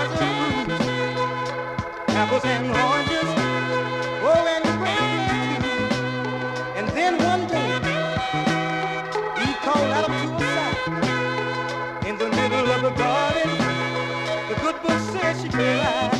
and fruit, apples and oranges, oh, and grapes too. And then one day, he called out to a side in the middle of the garden. The good book said she cried.